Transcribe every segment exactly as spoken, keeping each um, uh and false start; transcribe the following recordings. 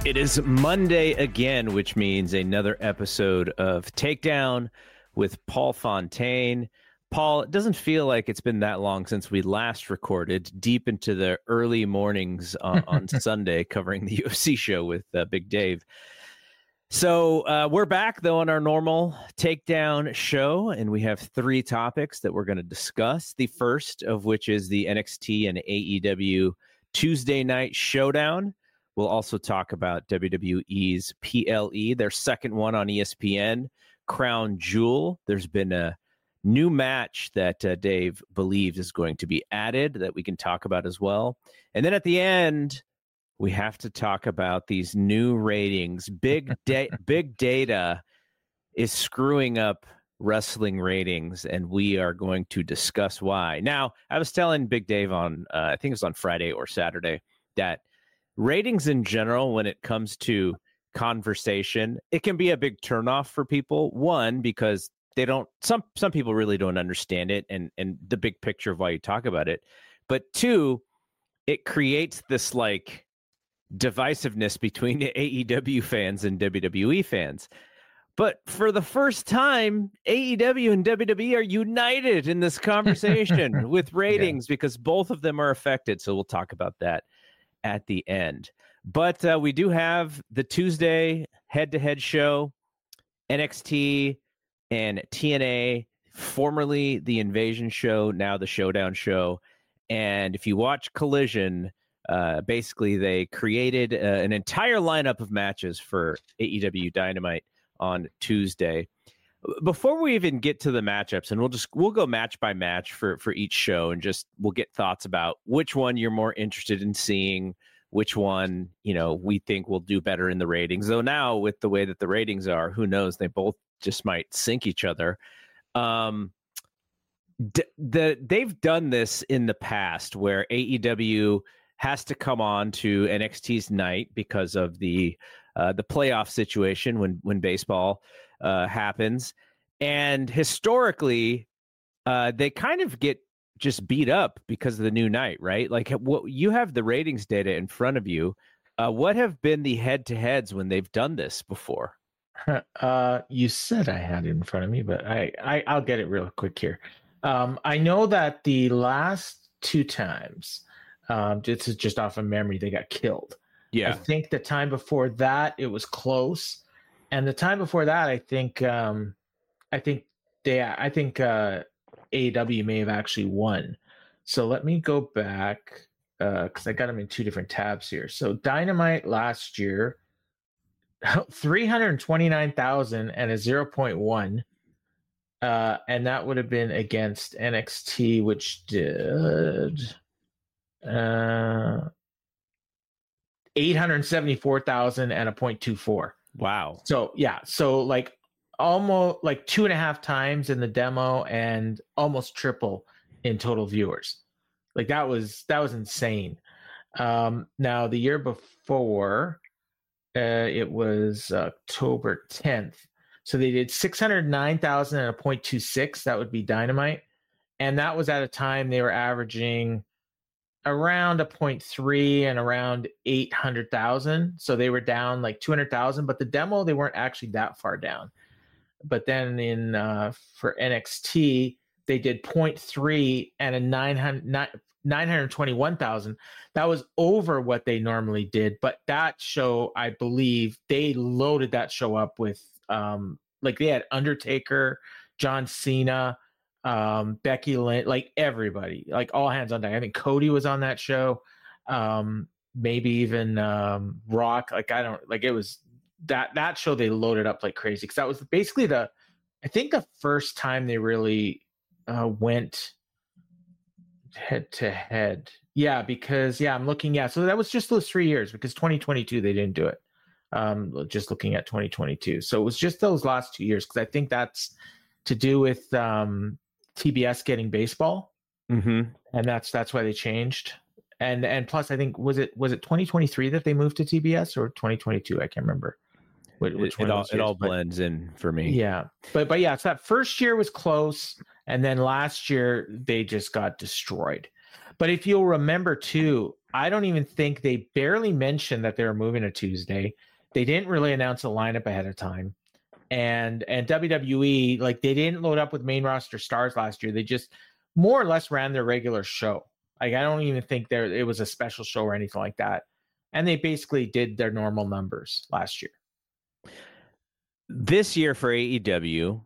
It is Monday again, which means another episode of Takedown with Paul Fontaine. Paul, it doesn't feel like it's been that long since we last recorded, deep into the early mornings on, on Sunday, covering the U F C show with uh, Big Dave. So uh, we're back, though, on our normal Takedown show, and we have three topics that we're going to discuss. The first of which is the N X T and A E W Tuesday Night Showdown. We'll also talk about W W E's P L E, their second one on E S P N, Crown Jewel. There's been a new match that uh, Dave believes is going to be added that we can talk about as well. And then at the end, we have to talk about these new ratings. Big, da- big data is screwing up wrestling ratings, and we are going to discuss why. Now, I was telling Big Dave on, uh, I think it was on Friday or Saturday, that ratings in general, when it comes to conversation, it can be a big turnoff for people. One, because they don't, some some people really don't understand it and, and the big picture of why you talk about it. But two, it creates this like divisiveness between A E W fans and W W E fans. But for the first time, A E W and W W E are united in this conversation with ratings yeah. because both of them are affected. So we'll talk about that at the end. But uh, we do have the Tuesday head-to-head show, N X T and T N A, formerly the Invasion show, now the Showdown show. And if you watch Collision, uh, basically they created uh, an entire lineup of matches for A E W Dynamite on Tuesday. Before we even get to the matchups, and we'll just we'll go match by match for for each show, and just we'll get thoughts about which one you're more interested in seeing, which one you know we think will do better in the ratings. Though now with the way that the ratings are, who knows? They both just might sink each other. Um, d- the they've done this in the past where A E W has to come on to N X T's night because of the uh, the playoff situation when when baseball Uh, happens, and historically uh, they kind of get just beat up because of the new night, right? Like what you have the ratings data in front of you. Uh, what have been the head-to-heads when they've done this before? Uh, you said I had it in front of me, but I, I I'll get it real quick here. Um, I know that the last two times, um, this is just off of memory, they got killed. Yeah, I think the time before that it was close. And the time before that, I think, um, I think they, I think uh, A E W may have actually won. So let me go back because uh, I got them in two different tabs here. So Dynamite last year, three hundred twenty-nine thousand and a zero point one, uh, and that would have been against N X T, which did uh, eight hundred seventy-four thousand and a point two four. Wow. So yeah, so like almost like two and a half times in the demo and almost triple in total viewers. Like that was that was insane. Um, now the year before, uh, it was October tenth. So they did six hundred nine thousand and a point two six. That would be Dynamite, and that was at a time they were averaging around a point three and around eight hundred thousand. So they were down like two hundred thousand, but the demo, they weren't actually that far down. But then in, uh, for N X T, they did zero point three and a nine hundred, nine hundred twenty-one thousand. That was over what they normally did. But that show, I believe they loaded that show up with, um, like they had Undertaker, John Cena, um Becky Lynch, like everybody, like all hands on deck. I think Cody was on that show, um maybe even um Rock. Like I don't like it was that that show they loaded up like crazy because that was basically the I think the first time they really uh went head to head. Yeah, because yeah, I'm looking, yeah, so that was just those three years because twenty twenty-two they didn't do it. Um just looking at twenty twenty-two, so it was just those last two years because I think that's to do with um T B S getting baseball, mm-hmm. and that's that's why they changed. And and plus, I think was it was it twenty twenty-three that they moved to T B S or twenty twenty-two? I can't remember. Which, which it, it all years, it all but, blends in for me. Yeah, but but yeah, so that first year was close, and then last year they just got destroyed. But if you'll remember too, I don't even think they barely mentioned that they were moving to Tuesday. They didn't really announce a lineup ahead of time. And and W W E, like they didn't load up with main roster stars last year. They just more or less ran their regular show. Like I don't even think there it was a special show or anything like that. And they basically did their normal numbers last year. This year for A E W,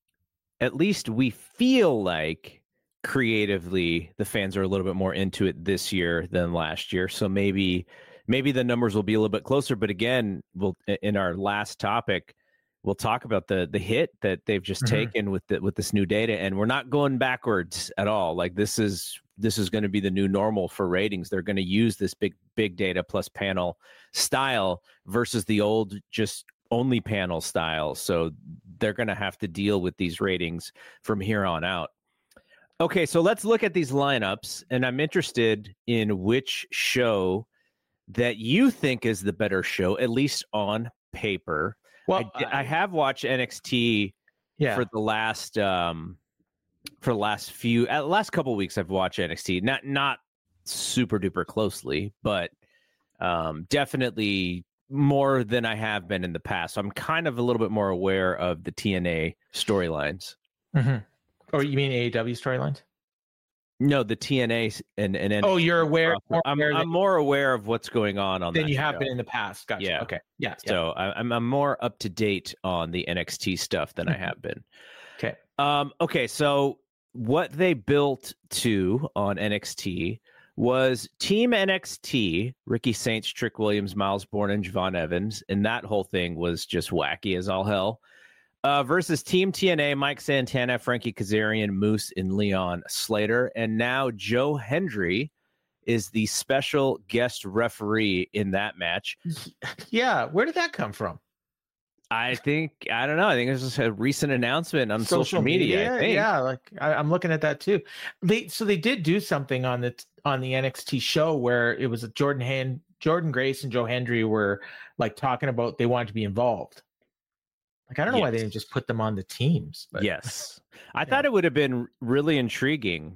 at least we feel like creatively the fans are a little bit more into it this year than last year. So maybe maybe the numbers will be a little bit closer. But again, we'll in our last topic, we'll talk about the the hit that they've just mm-hmm. taken with the, with this new data, and we're not going backwards at all. Like this is this is going to be the new normal for ratings. They're going to use this big big data plus panel style versus the old just only panel style. So they're going to have to deal with these ratings from here on out. Okay, so let's look at these lineups, and I'm interested in which show that you think is the better show, at least on paper. Well, I, I have watched N X T yeah. for the last um, for the last few uh, last couple of weeks. I've watched N X T, not not super duper closely, but um, definitely more than I have been in the past. So I'm kind of a little bit more aware of the T N A storylines. Mm-hmm. Or you mean A E W storylines? No, the T N A and and oh, you're aware. More I'm aware I'm more aware of what's going on on than that you show. have been in the past. Gotcha. Yeah. Okay. Yeah. So yeah. I'm I'm more up to date on the N X T stuff than I have been. Okay. Um. Okay. So what they built to on N X T was Team N X T, Ricky Saints, Trick Williams, Miles Bourne, and Javon Evans, and that whole thing was just wacky as all hell. Uh, versus Team T N A, Mike Santana, Frankie Kazarian, Moose, and Leon Slater. And now Joe Hendry is the special guest referee in that match. Yeah, where did that come from? I think, I don't know. I think it was just a recent announcement on social, social media. media I think. Yeah, like I, I'm looking at that too. They so they did do something on the on the N X T show where it was a Jordan Hand, Jordan Grace and Joe Hendry were like talking about they wanted to be involved. Like, I don't know yes. why they didn't just put them on the teams. But. Yes. I yeah. thought it would have been really intriguing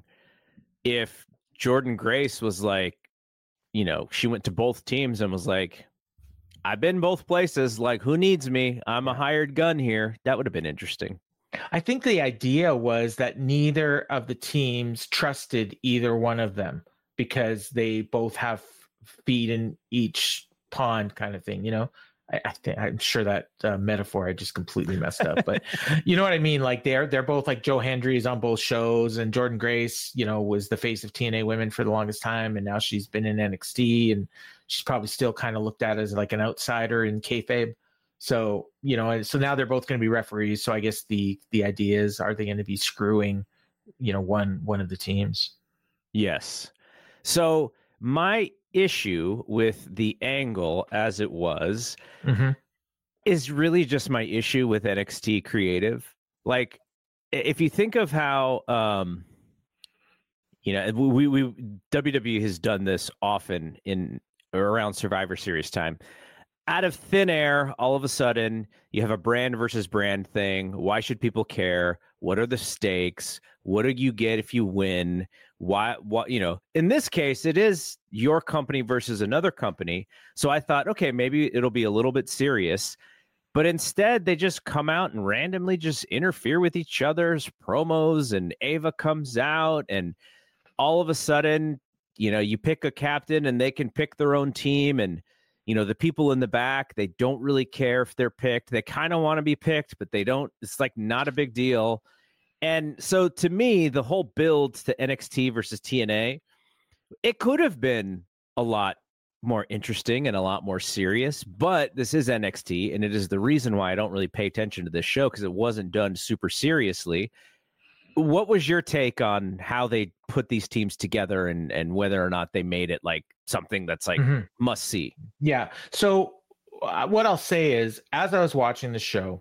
if Jordan Grace was like, you know, she went to both teams and was like, I've been both places. Like, who needs me? I'm yeah. a hired gun here. That would have been interesting. I think the idea was that neither of the teams trusted either one of them because they both have feet in each pond kind of thing, you know? I, I think I'm sure that uh, metaphor I just completely messed up, but you know what I mean? Like they're they're both like Joe Hendry is on both shows, and Jordan Grace, you know, was the face of T N A Women for the longest time, and now she's been in N X T, and she's probably still kind of looked at as like an outsider in kayfabe. So you know, so now they're both going to be referees. So I guess the the idea is, are they going to be screwing, you know, one one of the teams? Yes. So my issue with the angle as it was mm-hmm. is really just my issue with N X T creative. Like if you think of how um you know we we W W E has done this often in around Survivor Series time. Out of thin air, all of a sudden you have a brand versus brand thing. Why should people care? What are the stakes? What do you get if you win? Why, what, you know, in this case, it is your company versus another company. So I thought, okay, maybe it'll be a little bit serious, but instead they just come out and randomly just interfere with each other's promos, and Ava comes out, and all of a sudden, you know, you pick a captain and they can pick their own team, and you know, the people in the back, they don't really care if they're picked. They kind of want to be picked, but they don't. It's like not a big deal. And so to me, the whole build to N X T versus T N A, it could have been a lot more interesting and a lot more serious, but this is N X T, and it is the reason why I don't really pay attention to this show, because it wasn't done super seriously. What was your take on how they put these teams together, and, and whether or not they made it like something that's like mm-hmm. must see? Yeah. So uh, what I'll say is, as I was watching the show,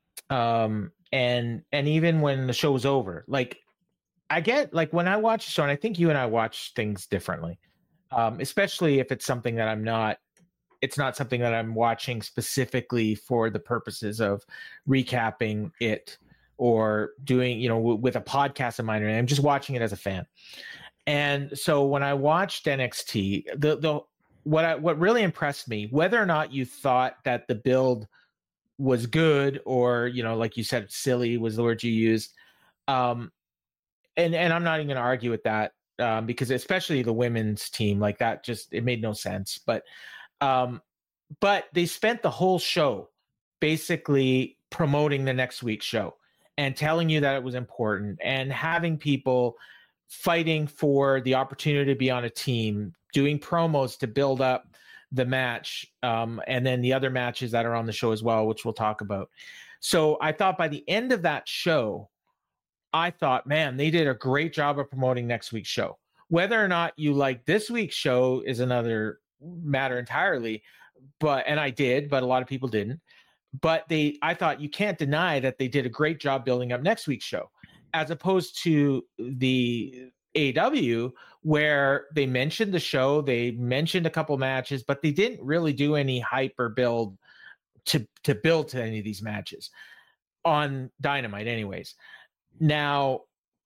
um, and and even when the show was over, like I get like when I watch the show, and I think you and I watch things differently, um, especially if it's something that I'm not. It's not something that I'm watching specifically for the purposes of recapping it, or doing, you know, w- with a podcast in mind, and I'm just watching it as a fan. And so when I watched N X T, the the what I, what really impressed me, whether or not you thought that the build was good or, you know, like you said, silly was the word you used. Um, and, and I'm not even going to argue with that um, because especially the women's team, like that, just, it made no sense. But, um, but they spent the whole show basically promoting the next week's show and telling you that it was important and having people fighting for the opportunity to be on a team, doing promos to build up the match, um, and then the other matches that are on the show as well, which we'll talk about. So I thought by the end of that show, I thought, man, they did a great job of promoting next week's show. Whether or not you like this week's show is another matter entirely, but and I did, but a lot of people didn't. But they, I thought you can't deny that they did a great job building up next week's show, as opposed to the A E W, where they mentioned the show, they mentioned a couple matches, but they didn't really do any hype or build to to build to any of these matches on Dynamite anyways. Now,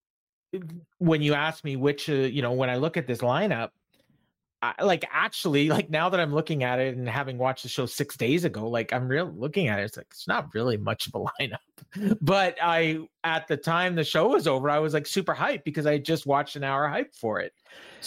when you ask me which, uh, you know, when I look at this lineup, I, like actually, like now that I'm looking at it and having watched the show six days ago, like I'm real looking at it, it's like it's not really much of a lineup. But I, at the time the show was over, I was like super hyped because I just watched an hour hype for it.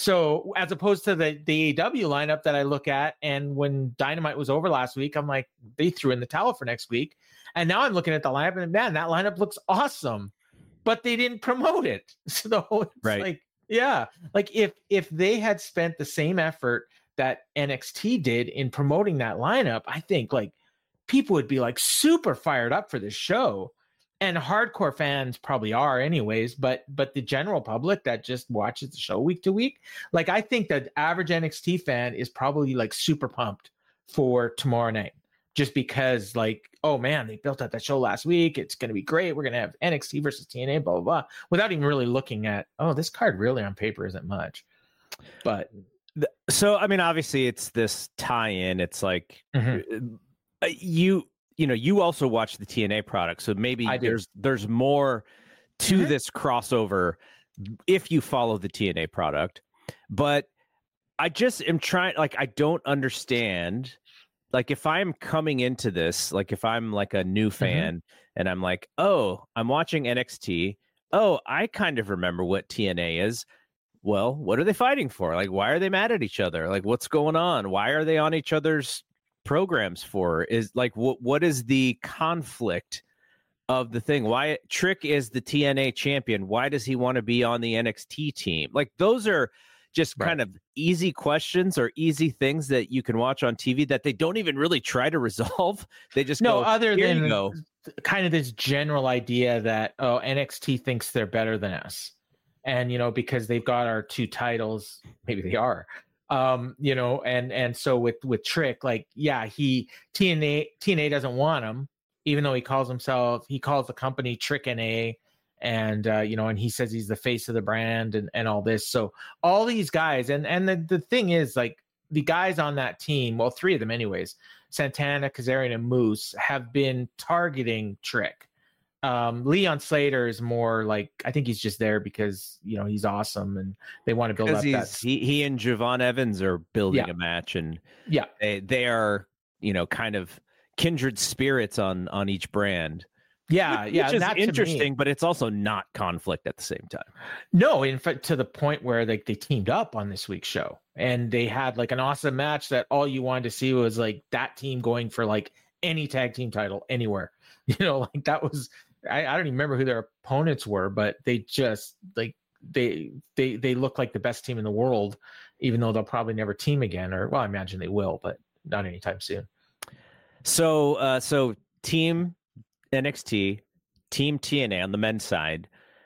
So as opposed to the the A E W lineup that I look at, and when Dynamite was over last week, I'm like they threw in the towel for next week, and now I'm looking at the lineup and man, that lineup looks awesome, but they didn't promote it. So it's right. like. Yeah, like if if they had spent the same effort that N X T did in promoting that lineup, I think like people would be like super fired up for this show. And hardcore fans probably are anyways, but but the general public that just watches the show week to week, like I think that average N X T fan is probably like super pumped for tomorrow night. Just because, like, oh man, they built up that show last week. It's going to be great. We're going to have N X T versus T N A, blah, blah, blah, without even really looking at, oh, this card really on paper isn't much. But so, I mean, obviously, it's this tie-in. It's like mm-hmm. uh, you, you know, you also watch the T N A product, so maybe there's there's more to mm-hmm. this crossover if you follow the T N A product. But I just am trying, like, I don't understand. Like if I'm coming into this, like if I'm like a new fan mm-hmm. and I'm like, oh, I'm watching N X T. Oh, I kind of remember what T N A is. Well, what are they fighting for? Like, why are they mad at each other? Like, what's going on? Why are they on each other's programs for? Is like, what what is the conflict of the thing? Why Trick is the T N A champion? Why does he want to be on the N X T team? Like, those are just right. kind of easy questions or easy things that you can watch on T V that they don't even really try to resolve. They just no go, other Here than you go. kind of this general idea that, oh, N X T thinks they're better than us. And, you know, because they've got our two titles, maybe they are, um, you know, and, and so with, with Trick, like, yeah, he, T N A, T N A doesn't want him, even though he calls himself, he calls the company Trick N A. And, uh, you know, and he says he's the face of the brand and, and all this. So all these guys, and, and the, the thing is, like, the guys on that team, well, three of them anyways, Santana, Kazarian, and Moose, have been targeting Trick. Um, Leon Slater is more like, I think he's just there because, you know, he's awesome and they want to build up that. He, he and Javon Evans are building yeah. a match, and yeah, they, they are, you know, kind of kindred spirits on, on each brand. Yeah, which, yeah, which is that interesting, but it's also not conflict at the same time. No, in fact, to the point where like they teamed up on this week's show, and they had like an awesome match that all you wanted to see was like that team going for like any tag team title anywhere. You know, like that was I, I don't even remember who their opponents were, but they just like they they they look like the best team in the world, even though they'll probably never team again. Or well, I imagine they will, but not anytime soon. So, uh, so team. N X T, Team T N A on the men's side,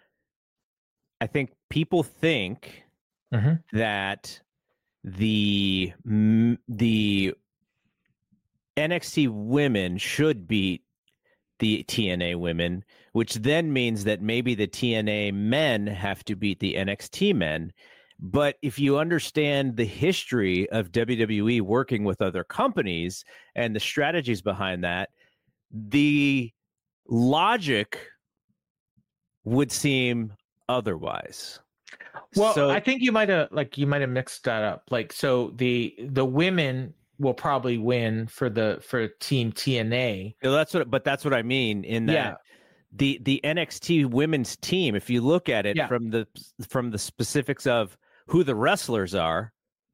I think people think mm-hmm. that the the N X T women should beat the T N A women, which then means that maybe the T N A men have to beat the N X T men. But if you understand the history of W W E working with other companies and the strategies behind that, the logic would seem otherwise. Well, so, I think you might have like you might have mixed that up. Like, so the the women will probably win for the for Team T N A. you know, that's what, but that's what I mean in that Yeah. the the N X T women's team. If you look at it Yeah. from the from the specifics of who the wrestlers are,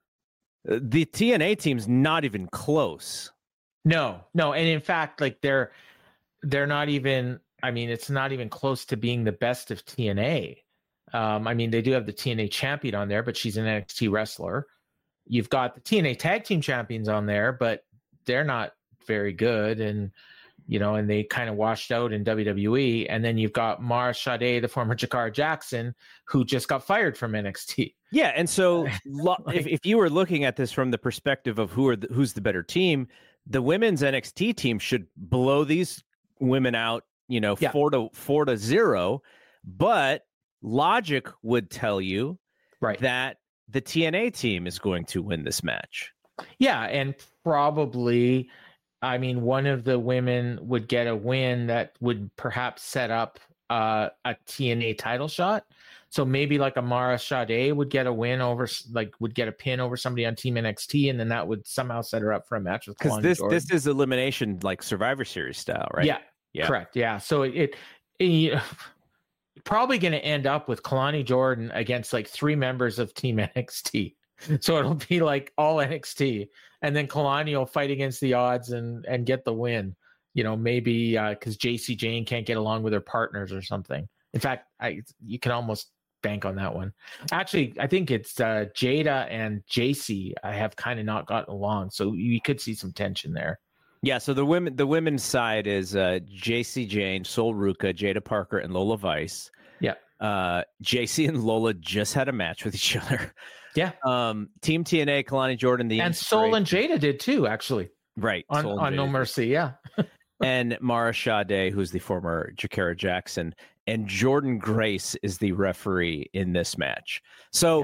the T N A team's not even close. No, no, and in fact, like they're they're not even. I mean, it's not even close to being the best of T N A. Um, I mean, they do have the T N A champion on there, but she's an N X T wrestler. You've got the T N A tag team champions on there, but they're not very good, and you know, and they kind of washed out in W W E. And then you've got Mara Sade, the former Jakara Jackson, who just got fired from N X T. Yeah, and so lo- Like- if if you were looking at this from the perspective of who are the, who's the better team, the women's N X T team should blow these women out, you know, Yeah. four to four to zero. But logic would tell you Right. that the T N A team is going to win this match. Yeah, and probably, I mean, one of the women would get a win that would perhaps set up uh, a T N A title shot. So maybe like a Mara Sade would get a win over, like would get a pin over somebody on Team N X T, and then that would somehow set her up for a match with Because Kalani this Jordan. this is elimination like Survivor Series style, right? Yeah, Yeah. correct. Yeah, so it, it, it probably going to end up with Kalani Jordan against like three members of Team N X T. So it'll be like all N X T, and then Kalani will fight against the odds and and get the win. You know, maybe because uh, J C Jane can't get along with her partners or something. In fact, I you can almost bank on that one. Actually, I think it's uh, Jada and J C I have kind of not gotten along, so you could see some tension there. Yeah, so the women the women's side is uh, J C Jane, Sol Ruka, Jada Parker, and Lola Vice. Yeah. Uh, J C and Lola just had a match with each other. Yeah. Um, Team T N A, Kalani Jordan, the And Sol and Jada did too, actually. right On, Sol and on No Jada. Mercy, yeah. And Mara Sade, who's the former Jakara Jackson, and Jordan Grace is the referee in this match. So Yeah.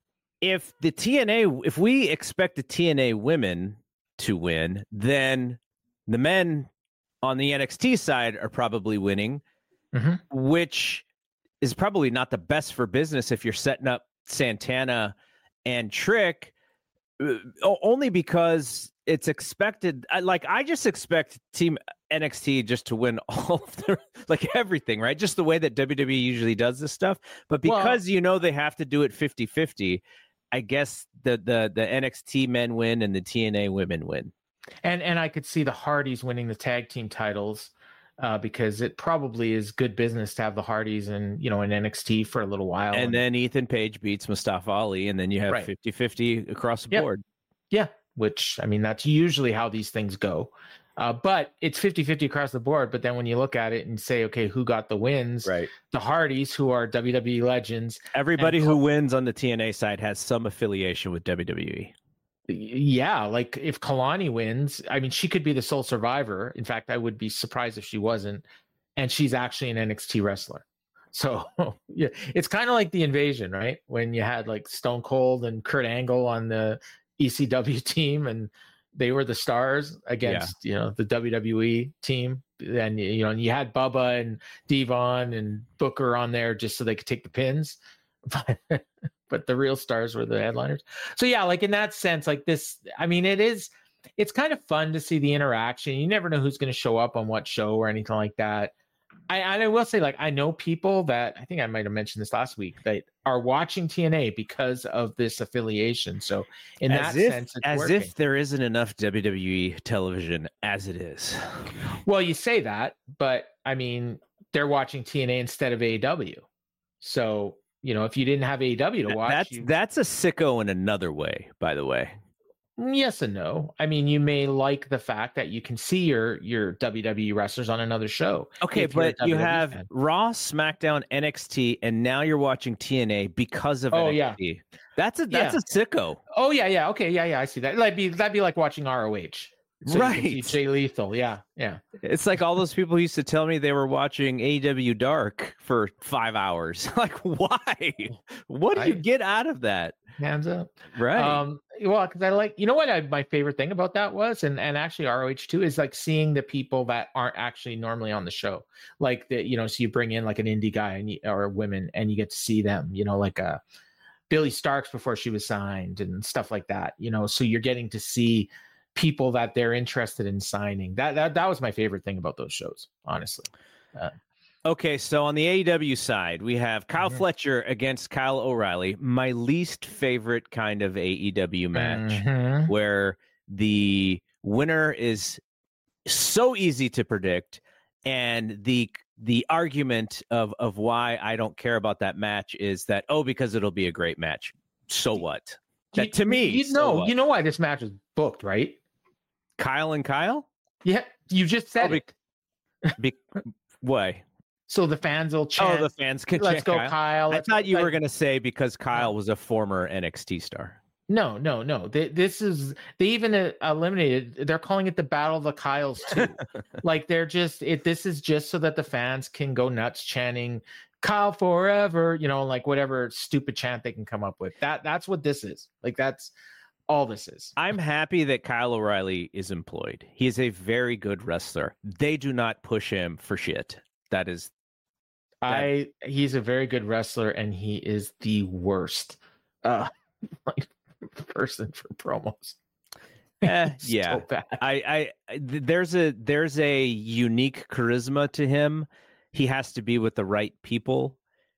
if the T N A, if we expect the T N A women to win, then the men on the N X T side are probably winning, Mhm. which is probably not the best for business if you're setting up Santana and Trick, uh, only because it's expected. I- Like I just expect Team N X T just to win all of their, like everything, right? Just the way that W W E usually does this stuff. But Well- because you know they have to do it fifty-fifty, I guess the the the N X T men win and the T N A women win. And and I could see the Hardys winning the tag team titles uh, because it probably is good business to have the Hardys and you know in N X T for a little while. And then Ethan Page beats Mustafa Ali, and then you have Right. fifty-fifty across the Yep. board. yeah, which I mean that's usually how these things go. Uh, but it's fifty-fifty across the board. But then when you look at it and say, okay, who got the wins? Right. The Hardys, who are W W E legends. Everybody And who Col- wins on the T N A side has some affiliation with W W E. Yeah, like if Kalani wins, I mean, she could be the sole survivor. In fact, I would be surprised if she wasn't. And she's actually an N X T wrestler. So yeah, it's kind of like the Invasion, right? When you had like Stone Cold and Kurt Angle on the E C W team, and they were the stars against you know the W W E team. And you know, and you had Bubba and Devon and Booker on there just so they could take the pins. But but the real stars were the headliners. So yeah, like in that sense, like this, I mean, it is, it's kind of fun to see the interaction. You never know who's going to show up on what show or anything like that. I, I will say, like, I know people that I think I might have mentioned this last week that are watching T N A because of this affiliation. So in as that if, sense, it's as working. if there isn't enough W W E television as it is. Well, you say that, but I mean, they're watching T N A instead of A E W. So, you know, if you didn't have A E W to watch, That's you, that's a sicko in another way, by the way. yes and no. I mean, you may like the fact that you can see your your W W E wrestlers on another show. Okay, if you're a but you W W E have fan. Raw, SmackDown, N X T, and now you're watching T N A because of Oh, N X T. That's a that's Yeah. a sicko. Oh yeah, yeah, okay, yeah, yeah. I see that. That'd be that'd be like watching R O H. So right. you can see Jay Lethal. Yeah, yeah. It's like all those people used to tell me they were watching A E W Dark for five hours. Like, why? What do you I, get out of that? Hands up. Right. Um, well, because I like, you know what I, my favorite thing about that was, and and actually R O H too, is like seeing the people that aren't actually normally on the show. Like the, you know, so you bring in like an indie guy and you, or women, and you get to see them, you know, like uh Billy Starks before she was signed and stuff like that, you know. So you're getting to see people that they're interested in signing. That that that was my favorite thing about those shows, honestly. Uh, Okay, so on the A E W side, we have Kyle Mhm. Fletcher against Kyle O'Reilly, my least favorite kind of A E W match, mhm. where the winner is so easy to predict, and the the argument of of why I don't care about that match is that, oh, because it'll be a great match. So what? That You- to me, you so know, what? you know why this match was booked, right? Kyle and Kyle? Yeah, you just said Oh, it. Be, why? So the fans will chant. Oh, the fans can Let's chant go, Kyle. Kyle. I Let's thought go. you Like, were going to say because Kyle No. was a former N X T star. No, no, no. They, this is they even uh, eliminated. They're calling it the Battle of the Kyles too. Like they're just it. This is just so that the fans can go nuts chanting "Kyle forever," you know, like whatever stupid chant they can come up with. That that's what this is. Like that's all this is. I'm happy that Kyle O'Reilly is employed. He is a very good wrestler. They do not push him for shit. That is I he's a very good wrestler, and he is the worst uh like person for promos. eh, He's yeah. so bad. I, I th- there's a there's a unique charisma to him. He has to be with the right people,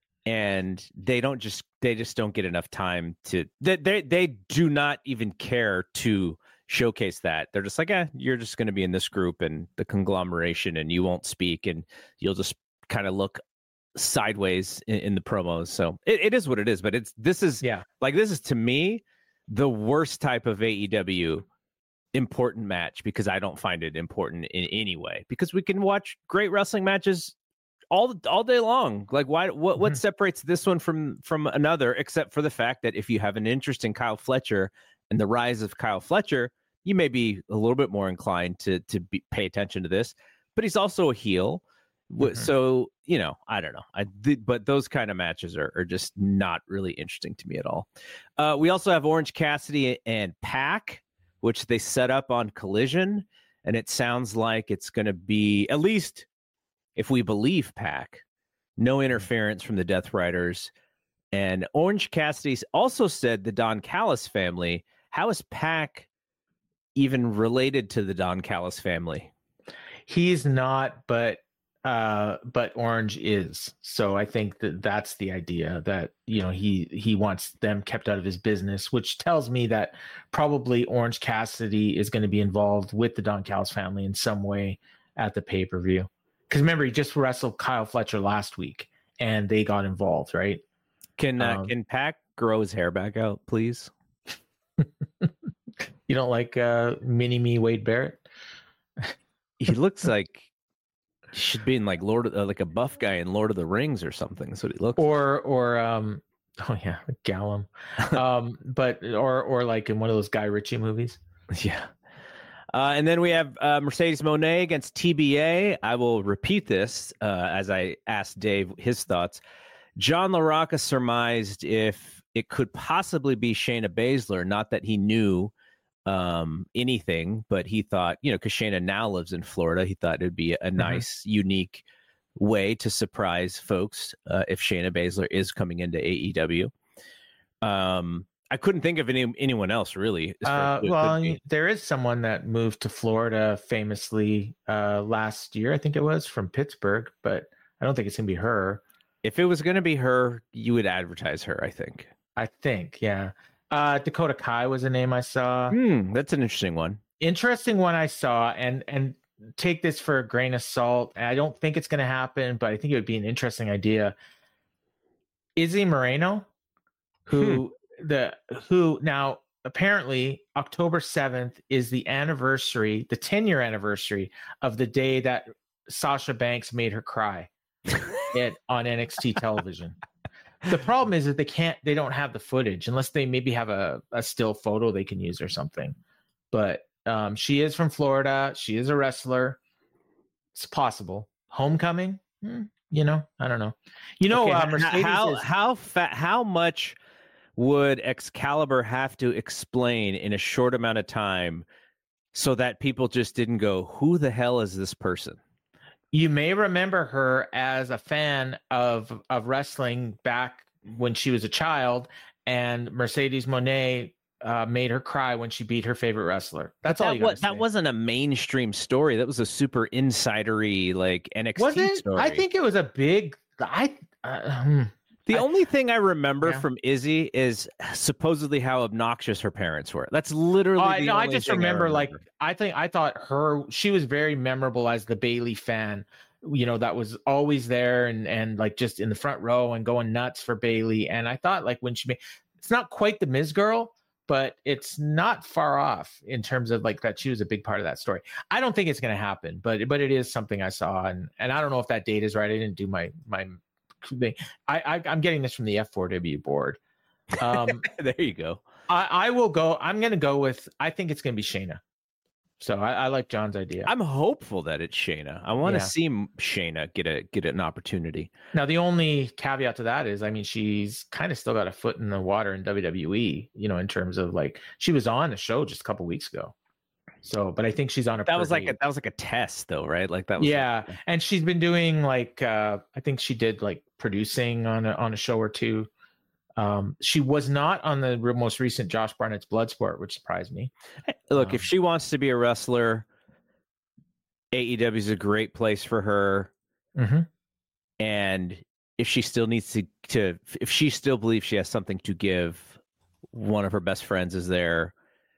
and they don't just they just don't get enough time to they they, they do not even care to showcase that. They're just like, eh, you're just going to be in this group and the conglomeration, and you won't speak, and you'll just kind of look sideways in, in the promos. So it, it is what it is. But it's this is Yeah. like this is to me the worst type of A E W important match, because I don't find it important in any way, because we can watch great wrestling matches all all day long. Like why what what Mhm. separates this one from from another, except for the fact that if you have an interest in Kyle Fletcher and the rise of Kyle Fletcher, you may be a little bit more inclined to to be, pay attention to this. But he's also a heel. Mhm. So, you know, I don't know. I th- but those kind of matches are, are just not really interesting to me at all. Uh, we also have Orange Cassidy and Pac, which they set up on Collision, and it sounds like it's going to be, at least if we believe Pac, no interference from the Death Riders. And Orange Cassidy's also said the Don Callis family. How is Pac even related to the Don Callis family? He's not, but uh but Orange is. So I think that that's the idea, that you know he he wants them kept out of his business, which tells me that probably Orange Cassidy is going to be involved with the Don Callis family in some way at the pay-per-view. Because remember, he just wrestled Kyle Fletcher last week and they got involved, right? Can uh, Um, can Pac grow his hair back out, please? You don't like uh mini me Wade Barrett? He looks like he should be in like Lord of, uh, like a buff guy in Lord of the Rings or something. That's what he looks. Or or um oh yeah, Gallum. um but or or like in one of those Guy Ritchie movies. Yeah. Uh, and then we have uh, Mercedes Moné against T B A. I will repeat this uh, as I asked Dave his thoughts. John LaRocca surmised if it could possibly be Shayna Baszler, not that he knew um, anything, but he thought, you know, because Shayna now lives in Florida, he thought it'd be a nice, mm-hmm. unique way to surprise folks uh, if Shayna Baszler is coming into A E W. Um, I couldn't think of any anyone else really. Uh, well, there is someone that moved to Florida famously uh, last year, I think it was, from Pittsburgh, but I don't think it's gonna be her. If it was gonna be her, you would advertise her, I think. I think, yeah. Uh, Dakota Kai was a name I saw. Hmm, that's an interesting one. Interesting one I saw, and and take this for a grain of salt. I don't think it's gonna happen, but I think it would be an interesting idea. Izzy Moreno, who. Hmm. The who now apparently October seventh is the anniversary, the ten year anniversary of the day that Sasha Banks made her cry it on N X T television. The problem is that they can't, they don't have the footage unless they maybe have a, a still photo they can use or something. But Um, she is from Florida. She is a wrestler. It's possible. Homecoming, hmm, you know, I don't know. You know, Okay, uh, h- Mercedes how is how fa- how much would Excalibur have to explain in a short amount of time so that people just didn't go, "Who the hell is this person?" you may remember her as a fan of of wrestling back when she was a child, and Mercedes Moné uh, made her cry when she beat her favorite wrestler. That's But all that you got to what say. that wasn't a mainstream story. That was a super insidery like N X T Was it? story. I think it was a big. I. Uh, hmm. The I- only thing I remember Yeah. from Izzy is supposedly how obnoxious her parents were. That's literally Oh, I, the no, only I just thing remember, I like I think I thought her she was very memorable as the Bailey fan, you know, that was always there and and like just in the front row and going nuts for Bailey. And I thought like when she made, it's not quite the Miz girl, but it's not far off in terms of like that she was a big part of that story. I don't think it's going to happen, but but it is something I saw, and and I don't know if that date is right. I didn't do my my thing. I, I I'm getting this from the F four W board. Um, there you go. I, I will go. I'm going to go with. I think it's going to be Shayna. So I, I like John's idea. I'm hopeful that it's Shayna. I want to Yeah. see Shayna get a get an opportunity. Now the only caveat to that is, I mean, she's kind of still got a foot in the water in W W E. You know, in terms of like she was on the show just a couple weeks ago. So, but I think she's on a. That was like per a that was like a test, though, right? Like that was. Yeah, like, and she's been doing like uh I think she did like producing on a on a show or two. Um, she was not on the re- most recent Josh Barnett's Bloodsport, which surprised me. Look, Um, if she wants to be a wrestler, A E W is a great place for her. Mhm. And if she still needs to, to, if she still believes she has something to give, one of her best friends is there.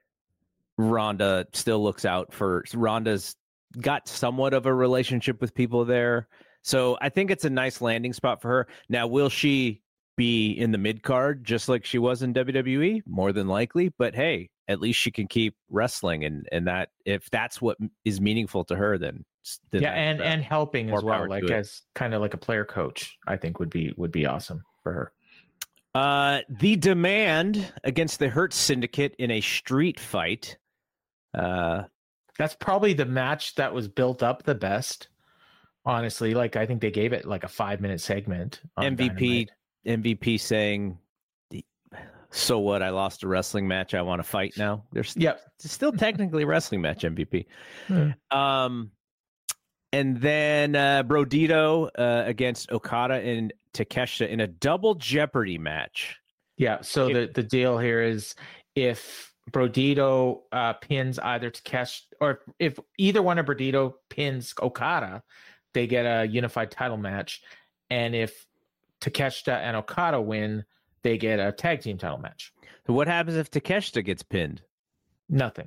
Rhonda still looks out for. Rhonda's got somewhat of a relationship with people there, so I think it's a nice landing spot for her. Now, will she be in the mid card just like she was in W W E? More than likely, but hey, at least she can keep wrestling, and and that if that's what is meaningful to her, then, then yeah, that- and that- and helping more as well, power like to it. as kind of like a player coach, I think would be would be awesome for her. Uh, the Demand against the Hurt Syndicate in a street fight. Uh, That's probably the match that was built up the best. Honestly, like I think they gave it like a five minute segment. on M V P Dynamite. M V P saying, "So what? I lost a wrestling match. I want to fight now." There's Yep. it's still technically a wrestling match. M V P. Hmm. Um, and then uh, Brodito uh, against Okada and Takeshita in a double Jeopardy match. Yeah. So If- the the deal here is if Brodito uh, pins either Takesh, or if either one of Brodito pins Okada, they get a unified title match, and if Takeshita and Okada win, they get a tag team title match. So what happens if Takeshita gets pinned? Nothing.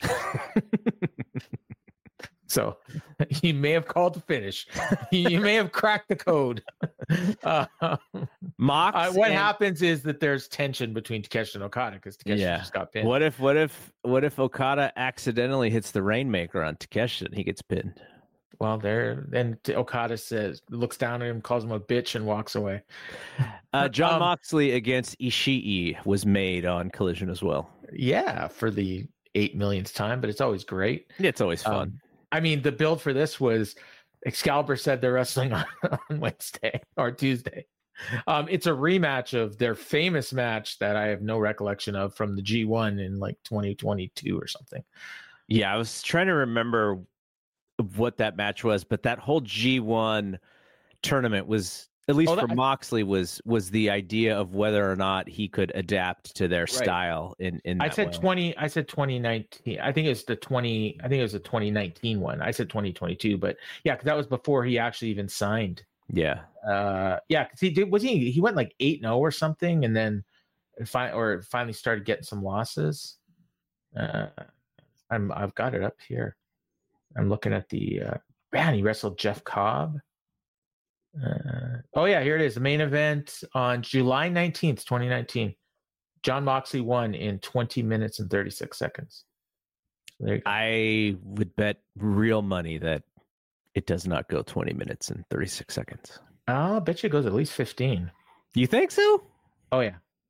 So you may have called the finish. You may have cracked the code. Uh, Mox. uh, what and- happens is that there's tension between Takeshi and Okada because Takeshi Yeah. just got pinned. What if what if what if Okada accidentally hits the Rainmaker on Takeshita and he gets pinned? Well, there then Okada says, looks down at him, calls him a bitch, and walks away. Uh, John Um, Moxley against Ishii was made on Collision as well. Yeah, for the eight millionth time, but it's always great. It's always fun. Um, I mean, the build for this was Excalibur said they're wrestling on, on Wednesday or Tuesday. Um, it's a rematch of their famous match that I have no recollection of from the G one in like twenty twenty-two or something. Yeah, I was trying to remember what that match was, but that whole G one tournament was, at least Oh, for that- Moxley, was was the idea of whether or not he could adapt to their style in in I that said way. twenty. I said twenty nineteen. I think it's the twenty. I think it was the twenty nineteen one. I said twenty twenty-two, but yeah, because that was before he actually even signed. Yeah, Uh, yeah, because he did. Was he? He went like eight zero or something, and then fi- or finally started getting some losses. Uh, I'm. I've got it up here. I'm looking at the. Uh, man, he wrestled Jeff Cobb. Uh, oh yeah, here it is. The main event on July nineteenth, twenty nineteen. John Moxley won in twenty minutes and thirty-six seconds. There you go. I would bet real money that it does not go twenty minutes and thirty-six seconds. I'll bet you it goes at least fifteen. You think so? Oh yeah.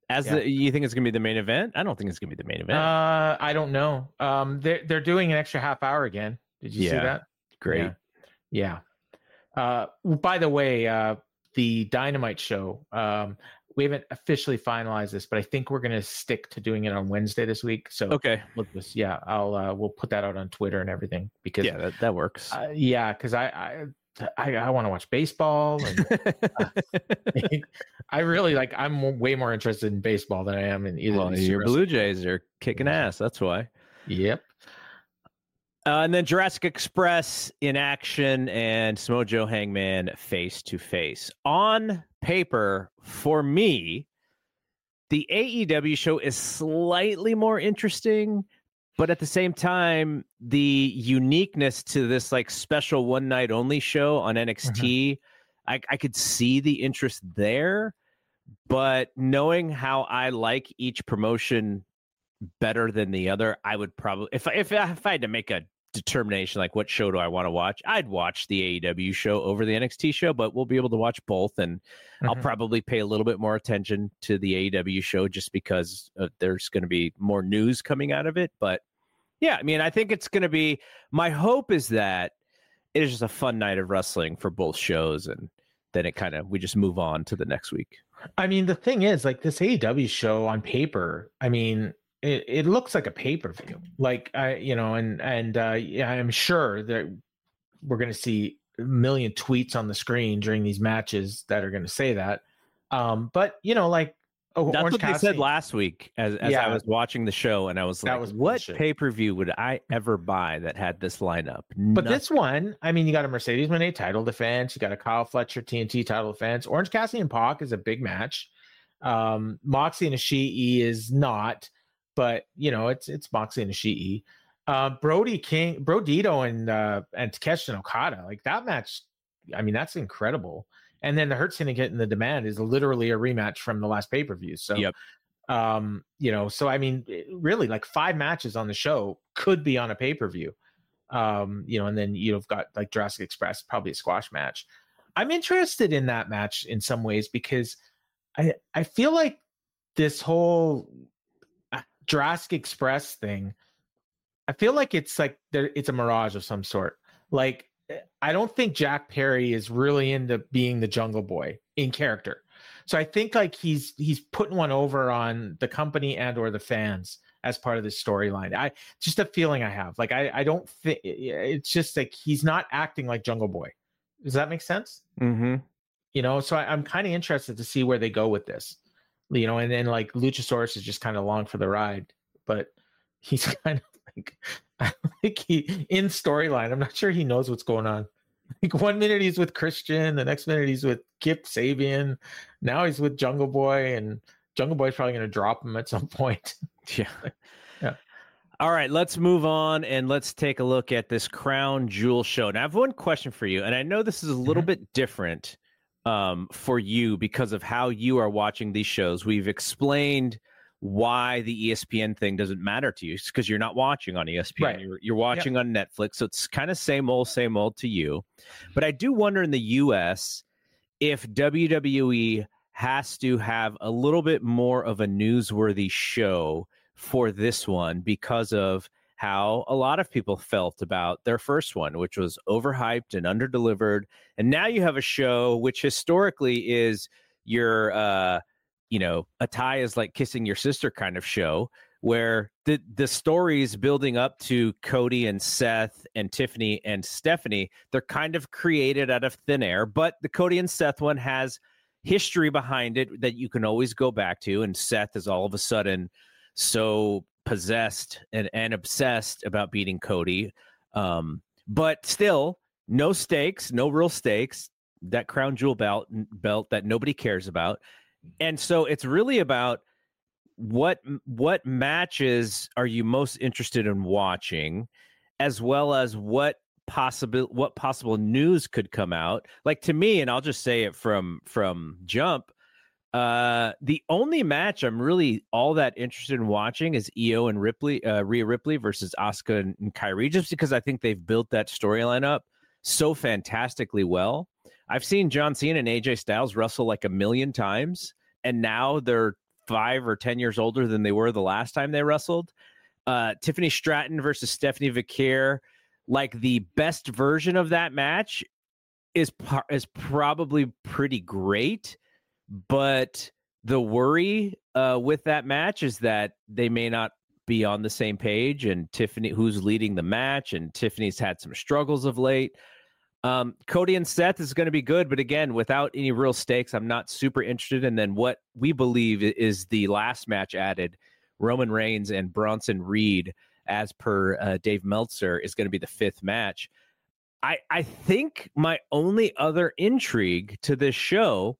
As Yeah. the, you think it's going to be the main event? I don't think it's going to be the main event. Uh, I don't know. Um, they're they're doing an extra half hour again. Did you see Yeah. that? Great. Yeah. yeah. Uh, by the way, uh, the Dynamite show. Um, we haven't officially finalized this, but I think we're gonna stick to doing it on Wednesday this week. So Okay. look this. Yeah, I'll uh, we'll put that out on Twitter and everything because Yeah, that, that works. uh, yeah, because I I I, I want to watch baseball and uh, I really like. I'm way more interested in baseball than I am in either. Well, of these your wrestling. Blue Jays are kicking ass. That's why. Yep. Uh, and then Jurassic Express in action and Samoa Joe Hangman face to face. On paper, for me, the A E W show is slightly more interesting, but at the same time, the uniqueness to this like special one night only show on N X T, mm-hmm. I, I could see the interest there. But knowing how I like each promotion better than the other, I would probably, if if if I had to make a determination like what show do I want to watch, I'd watch the A E W show over the N X T show, but we'll be able to watch both, and mm-hmm. I'll probably pay a little bit more attention to the A E W show just because uh, there's going to be more news coming out of it. But yeah, I mean, I think it's going to be, my hope is that it is just a fun night of wrestling for both shows, and then it kind of, we just move on to the next week. I mean, the thing is, like, this A E W show on paper, I mean, It, it looks like a pay-per-view, like I, you know, and and uh, yeah, I'm sure that we're going to see a million tweets on the screen during these matches that are going to say that. Um, but you know, like oh, that's Orange what Cassidy, they said last week as, as yeah, I was watching the show, and I was like, was "What bullshit. pay-per-view would I ever buy that had this lineup?" But Nothing. This one, I mean, you got a Mercedes Moné title defense, you got a Kyle Fletcher T N T title defense. Orange Cassidy and Pac is a big match. Um, Moxie and Ishii is not. But you know, it's it's Moxley and Ishii, uh, Brody King, Brodito, and uh, and Takeshi and Okada. Like that match, I mean, that's incredible. And then the Hurt Syndicate and the Demand is literally a rematch from the last pay per view. So, yep. um, you know, so I mean, really, like five matches on the show could be on a pay per view. Um, you know, and then you've got like Jurassic Express, probably a squash match. I'm interested in that match in some ways because I I feel like this whole Jurassic Express thing, I feel like it's like there it's a mirage of some sort. Like I don't think Jack Perry is really into being the Jungle Boy in character. So I think like he's he's putting one over on the company and or the fans as part of this storyline. I just a feeling I have. Like I I don't think it's just like he's not acting like Jungle Boy. Does that make sense? Mm-hmm. You know, so I, I'm kind of interested to see where they go with this. You know, and then like Luchasaurus is just kind of along for the ride, but he's kind of like, I think he in storyline. I'm not sure he knows what's going on. Like one minute he's with Christian, the next minute he's with Kip Sabian. Now he's with Jungle Boy, and Jungle Boy's probably going to drop him at some point. Yeah. Yeah. All right, let's move on and let's take a look at this Crown Jewel show. Now, I have one question for you, and I know this is a little mm-hmm. bit different um, for you because of how you are watching these shows. We've explained why the E S P N thing doesn't matter to you. It's because you're not watching on E S P N. Right. You're, you're watching yep. on Netflix. So it's kind of same old, same old to you. But I do wonder in the U S if W W E has to have a little bit more of a newsworthy show for this one because of how a lot of people felt about their first one, which was overhyped and underdelivered. And now you have a show which historically is your, uh, you know, a tie is like kissing your sister kind of show, where the, the stories building up to Cody and Seth and Tiffany and Stephanie, they're kind of created out of thin air. But the Cody and Seth one has history behind it that you can always go back to. And Seth is all of a sudden so possessed and, and obsessed about beating Cody. Um, but still, no stakes, no real stakes, that crown jewel belt belt that nobody cares about. And so it's really about what what matches are you most interested in watching, as well as what possible what possible news could come out. Like to me, and I'll just say it from from jump, uh, the only match I'm really all that interested in watching is Io and Ripley, uh, Rhea Ripley versus Asuka and, and Kyrie, just because I think they've built that storyline up so fantastically well. I've seen John Cena and A J Styles wrestle like a million times, and now they're five or ten years older than they were the last time they wrestled. Uh, Tiffany Stratton versus Stephanie Vaquer, like the best version of that match is is probably pretty great, but the worry uh, with that match is that they may not be on the same page, and Tiffany, who's leading the match, and Tiffany's had some struggles of late. Um, Cody and Seth is going to be good, but again, without any real stakes, I'm not super interested. And then what we believe is the last match added, Roman Reigns and Bronson Reed, as per uh, Dave Meltzer, is going to be the fifth match. I, I think my only other intrigue to this show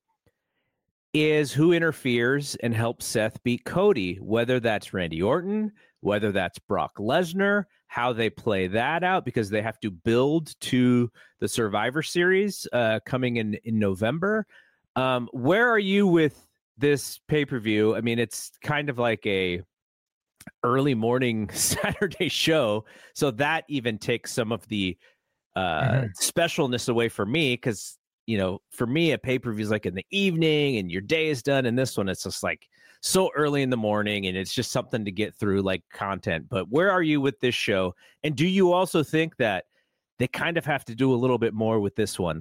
is who interferes and helps Seth beat Cody, whether that's Randy Orton, whether that's Brock Lesnar, how they play that out, because they have to build to the Survivor Series uh, coming in, in November. Um, where are you with this pay-per-view? I mean, it's kind of like a early morning Saturday show, so that even takes some of the uh, mm-hmm. specialness away for me, because, you know, for me, a pay-per-view is like in the evening and your day is done, and this one, it's just like so early in the morning, and it's just something to get through, like content. But where are you with this show? And do you also think that they kind of have to do a little bit more with this one?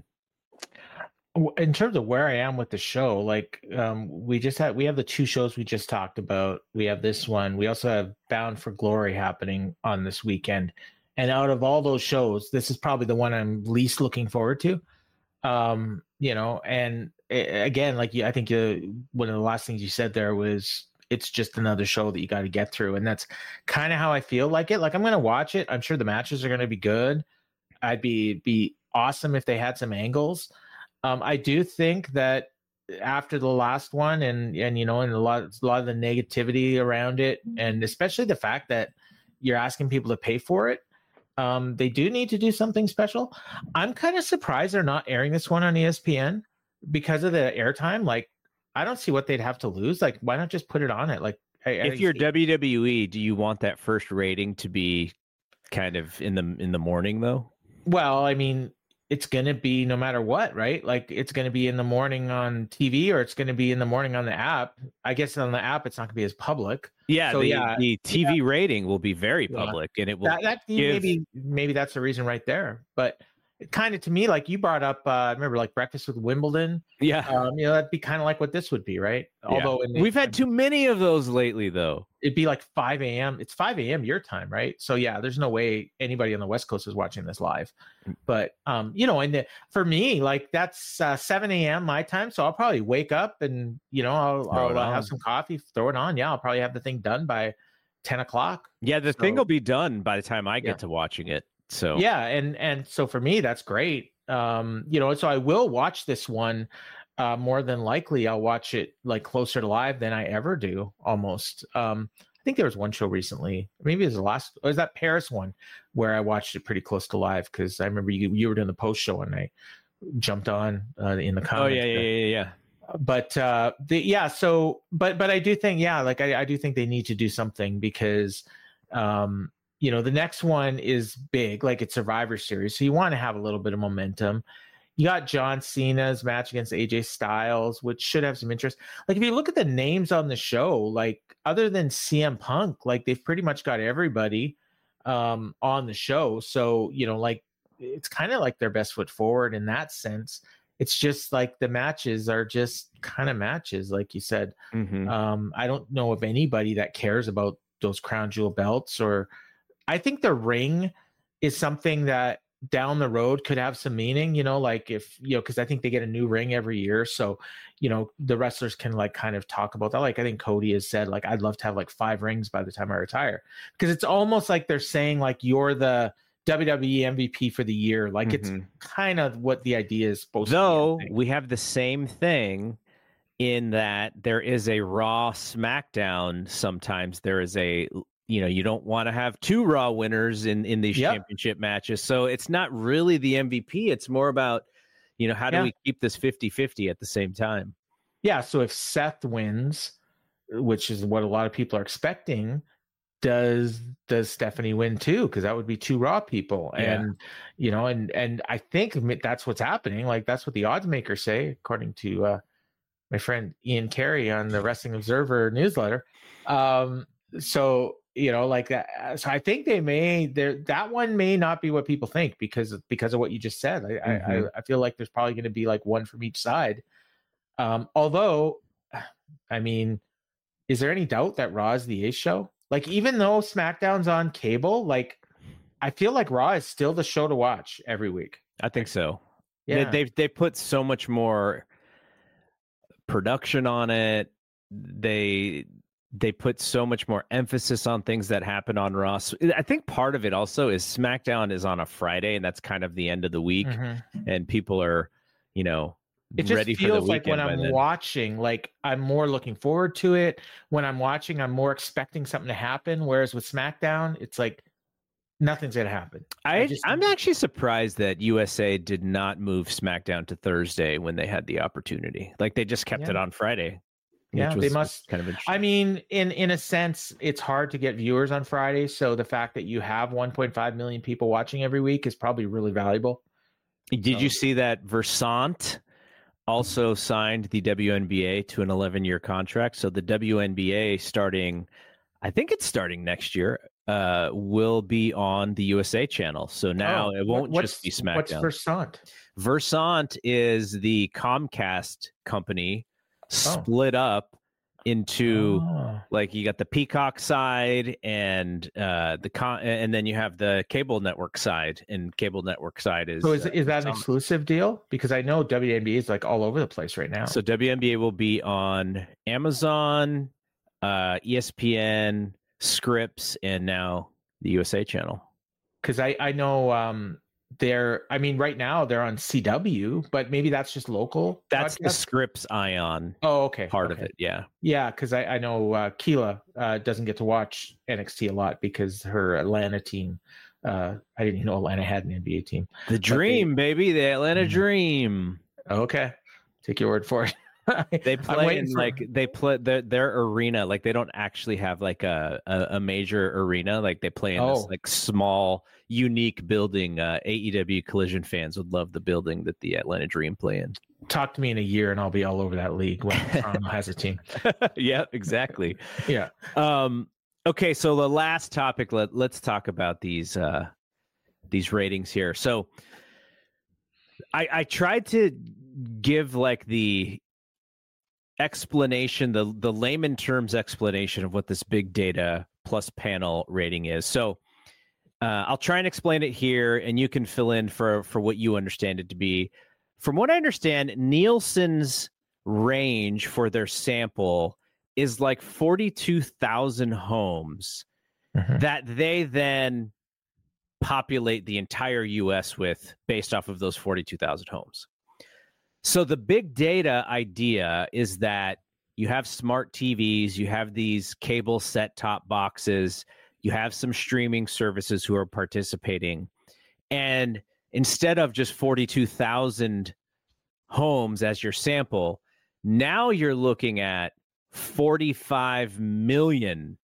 In terms of where I am with the show, like um, we just had, we have the two shows we just talked about. We have this one. We also have Bound for Glory happening on this weekend. And out of all those shows, this is probably the one I'm least looking forward to. Um, you know, and it, again, like you, I think you, one of the last things you said there was, it's just another show that you got to get through. And that's kind of how I feel like it. Like I'm going to watch it. I'm sure the matches are going to be good. I'd be, be awesome if they had some angles. Um, I do think that after the last one, and and you know, and a lot, a lot of the negativity around it, and especially the fact that you're asking people to pay for it, um, they do need to do something special. I'm kind of surprised they're not airing this one on E S P N because of the airtime. Like, I don't see what they'd have to lose. Like, why not just put it on it? Like, I, if I, you're W W E, do you want that first rating to be kind of in the in the morning though? Well, I mean, it's going to be no matter what, right? Like it's going to be in the morning on T V, or it's going to be in the morning on the app. I guess on the app, it's not going to be as public. Yeah. So, the, yeah, the T V yeah. rating will be very public, yeah. and it will that, that give... maybe, maybe that's the reason right there. But kind of to me, like you brought up, uh, I remember like Breakfast with Wimbledon. Yeah. Um, you know, that'd be kind of like what this would be, right? Yeah. Although in the, we've had too many of those lately though. It'd be like five a.m. It's five a.m. your time, right? So yeah, there's no way anybody on the West Coast is watching this live. But um, you know, and the, for me, like that's uh, seven a.m. my time, so I'll probably wake up and you know I'll, I'll uh, have some coffee, throw it on. Yeah, I'll probably have the thing done by ten o'clock. Yeah, the so, thing will be done by the time I get yeah. to watching it. So yeah, and and so for me, that's great. Um, you know, so I will watch this one. Uh, more than likely, I'll watch it like closer to live than I ever do, almost. Um, I think there was one show recently, maybe it was the last, or was that Paris one, where I watched it pretty close to live because I remember you you were doing the post show and I jumped on uh, in the comments. Oh yeah, yeah, yeah, yeah. But uh, the, yeah, so but but I do think yeah, like I, I do think they need to do something because um, you know the next one is big, like it's Survivor Series, so you want to have a little bit of momentum. You got John Cena's match against A J Styles, which should have some interest. Like, if you look at the names on the show, like, other than C M Punk, like, they've pretty much got everybody um, on the show. So, you know, like, it's kind of like their best foot forward in that sense. It's just like the matches are just kind of matches, like you said. Mm-hmm. Um, I don't know of anybody that cares about those crown jewel belts, or I think the ring is something that down the road could have some meaning, you know, like if, you know, because I think they get a new ring every year. So, you know, the wrestlers can like kind of talk about that. Like I think Cody has said, like, I'd love to have like five rings by the time I retire, because it's almost like they're saying like you're the W W E M V P for the year. Like mm-hmm. it's kind of what the idea is supposed Though, to be. Though we have the same thing in that there is a Raw SmackDown. Sometimes there is a, you know, you don't want to have two Raw winners in, in these yep. championship matches. So it's not really the M V P. It's more about, you know, how do yeah. we keep this fifty-fifty at the same time? Yeah. So if Seth wins, which is what a lot of people are expecting, does does Stephanie win too? Because that would be two Raw people. Yeah. And, you know, and and I think that's what's happening. Like, that's what the odds makers say, according to uh, my friend Ian Carey on the Wrestling Observer newsletter. Um, so you know, like that. So I think they may there that one may not be what people think because because of what you just said. I mm-hmm. I, I feel like there's probably going to be like one from each side. Um, although, I mean, is there any doubt that Raw is the Ace show? Like, even though SmackDown's on cable, like, I feel like Raw is still the show to watch every week. I think so. Yeah, they they, they put so much more production on it. They they put so much more emphasis on things that happen on Raw. I think part of it also is SmackDown is on a Friday, and that's kind of the end of the week, mm-hmm. and people are, you know. It just feels like when I'm watching, like I'm more looking forward to it. When I'm watching, I'm more expecting something to happen. Whereas with SmackDown, it's like nothing's going to happen. I, I just, I'm actually surprised that U S A did not move SmackDown to Thursday when they had the opportunity. Like they just kept yeah. it on Friday. Yeah, was, they must. Kind of interesting. I mean, in in a sense, it's hard to get viewers on Friday. So the fact that you have one point five million people watching every week is probably really valuable. Did so. you see that Versant also signed the W N B A to an eleven-year contract? So the W N B A starting, I think it's starting next year, uh, will be on the U S A channel. So now oh, it won't what's, just be SmackDown. What's Versant? Versant is the Comcast company split oh. up into oh. like you got the Peacock side and uh, the con- and then you have the cable network side, and cable network side is so is, uh, is that an exclusive deal? Because I know W N B A is like all over the place right now. So W N B A will be on Amazon, uh, E S P N, Scripps, and now the U S A channel. Because I I know um, they're I mean right now they're on C W, but maybe that's just local. That's podcast? the Scripps Ion. Oh, okay. Part okay. of it, yeah. Yeah, because I, I know uh, Keela uh, doesn't get to watch N X T a lot because her Atlanta team. Uh, I didn't even know Atlanta had an N B A team. The Dream, they, baby, the Atlanta Dream. Okay, take your word for it. They play in for... like they play their their arena. Like they don't actually have like a a, a major arena. Like they play in oh. this like small, unique building. Uh, A E W Collision fans would love the building that the Atlanta Dream play in. Talk to me in a year, and I'll be all over that league when Toronto has a team. Yeah, exactly. Yeah. Um. Okay, so the last topic. Let Let's talk about these uh these ratings here. So, I I tried to give like the explanation, the the layman terms explanation of what this big data plus panel rating is. So uh, I'll try and explain it here, and you can fill in for for what you understand it to be. From what I understand, Nielsen's range for their sample is like forty-two thousand homes mm-hmm. that they then populate the entire U S with based off of those forty-two thousand homes. So the big data idea is that you have smart T Vs, you have these cable set-top boxes, you have some streaming services who are participating. And instead of just forty-two thousand homes as your sample, now you're looking at forty-five million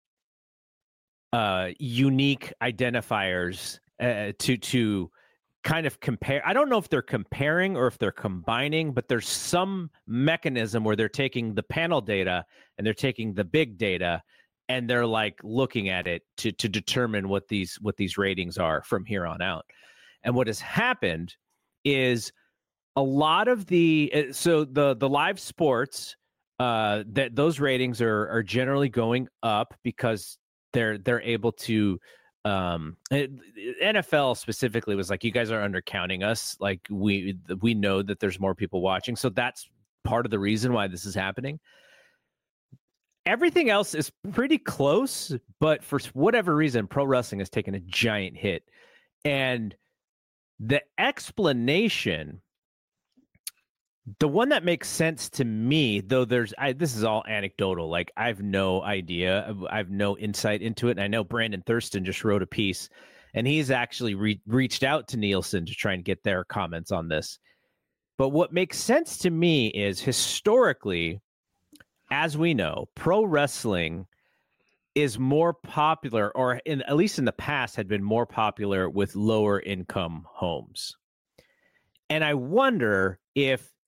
uh, unique identifiers uh, to to kind of compare. I don't know if they're comparing or if they're combining, but there's some mechanism where they're taking the panel data and they're taking the big data and they're like looking at it to to determine what these what these ratings are from here on out. And what has happened is a lot of the so the the live sports uh that those ratings are are generally going up because they're they're able to um N F L specifically was like, you guys are undercounting us, like we we know that there's more people watching, so that's part of the reason why this is happening. Everything else is pretty close, but for whatever reason pro wrestling has taken a giant hit, and the explanation, the one that makes sense to me, though there's I, this is all anecdotal, like I have no idea, I have no insight into it, and I know Brandon Thurston just wrote a piece and he's actually re- reached out to Nielsen to try and get their comments on this. But what makes sense to me is historically, as we know, pro wrestling is more popular, or in, at least in the past had been more popular with lower income homes. And I wonder if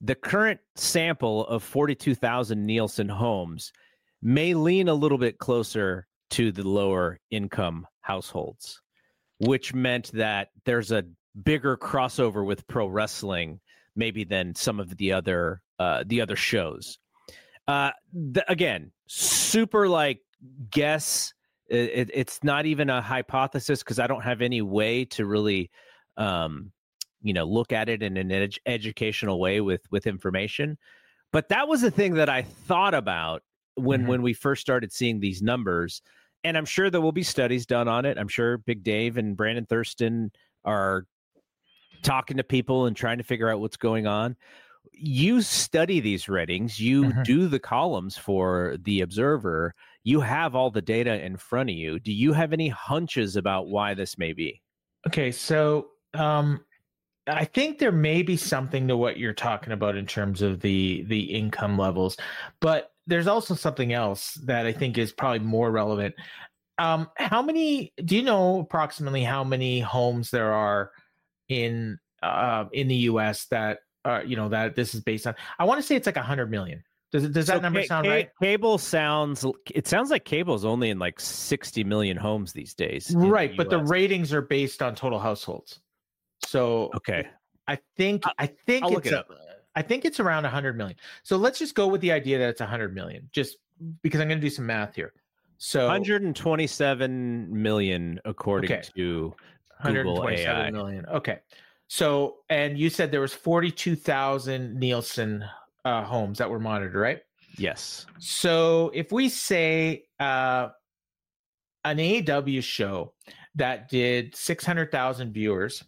the current sample of forty-two thousand Nielsen homes may lean a little bit closer to the lower income households, which meant that there's a bigger crossover with pro wrestling maybe than some of the other uh, the other shows. Uh, the, again, super like guess. It, it's not even a hypothesis because I don't have any way to really, um, you know, look at it in an ed- educational way with with information. But that was the thing that I thought about when mm-hmm. when we first started seeing these numbers. And I'm sure there will be studies done on it. I'm sure Big Dave and Brandon Thurston are talking to people and trying to figure out what's going on. You study these ratings, you mm-hmm. do the columns for the Observer, you have all the data in front of you. Do you have any hunches about why this may be? Okay, so um, I think there may be something to what you're talking about in terms of the the income levels, but there's also something else that I think is probably more relevant. Um, how many, do you know approximately how many homes there are in uh, in the U S that Uh, you know, that this is based on? I want to say it's like a hundred million. Does it, does that so number ca- sound ca- right? Cable sounds, it sounds like cable is only in like sixty million homes these days. Right. The but the ratings are based on total households. So okay. I think, I think I'll it's, look it a, up. I think it's around a hundred million. So let's just go with the idea that it's a hundred million, just because I'm going to do some math here. So one hundred twenty-seven million according okay. to Google Google A I. one hundred twenty-seven million. Okay. So, and you said there was forty-two thousand Nielsen uh, homes that were monitored, right? Yes. So if we say uh, an A E W show that did six hundred thousand viewers,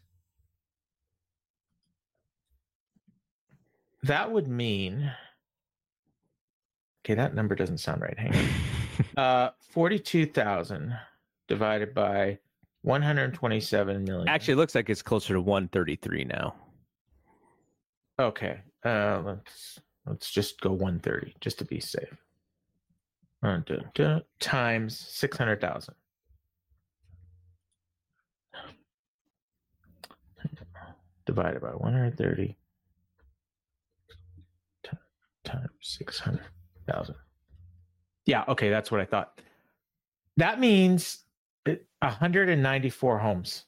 that would mean, okay, that number doesn't sound right. Hang on. uh, forty-two thousand divided by one hundred twenty-seven million. Actually, it looks like it's closer to one thirty-three now. Okay, uh, let's let's just go one thirty just to be safe. Uh, duh, duh, times six hundred thousand. Divided by one hundred thirty t- times six hundred thousand. Yeah, okay, that's what I thought. That means one hundred ninety-four homes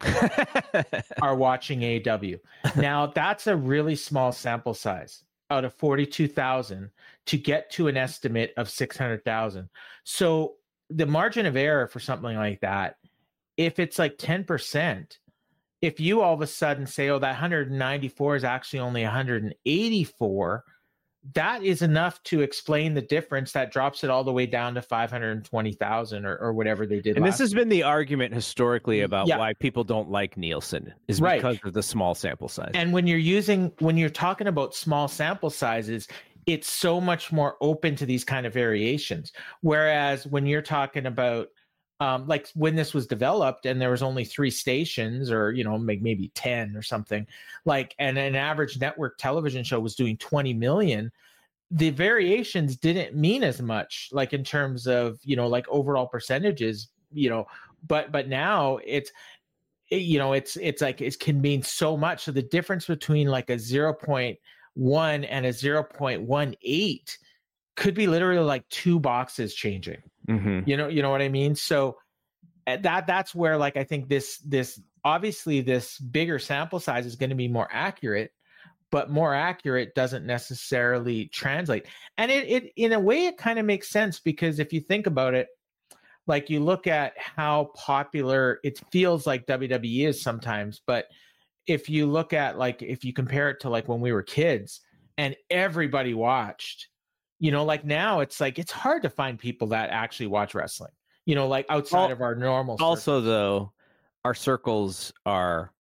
are watching A E W. Now, that's a really small sample size out of forty-two thousand to get to an estimate of six hundred thousand. So the margin of error for something like that, if it's like ten percent, if you all of a sudden say, oh, that one hundred ninety-four is actually only one hundred eighty-four, that is enough to explain the difference that drops it all the way down to five hundred twenty thousand or, or whatever they did. And last this has year. been the argument historically about yeah. why people don't like Nielsen is right. because of the small sample size. And when you're using, when you're talking about small sample sizes, it's so much more open to these kind of variations. Whereas when you're talking about, um, like when this was developed and there was only three stations or, you know, maybe ten or something, like, and an average network television show was doing twenty million, the variations didn't mean as much, like in terms of, you know, like overall percentages, you know, but, but now it's, it, you know, it's, it's like, it can mean so much. So the difference between like a zero point one and a zero point one eight could be literally like two boxes changing. Mm-hmm. You know, you know what I mean? So that that's where, like, I think this this obviously this bigger sample size is going to be more accurate, but more accurate doesn't necessarily translate. And it it in a way it kind of makes sense, because if you think about it, like you look at how popular it feels like W W E is sometimes, but if you look at, like, if you compare it to like when we were kids and everybody watched, you know, like now it's like it's hard to find people that actually watch wrestling, you know, like outside well, of our normal circles. Also, though, our circles are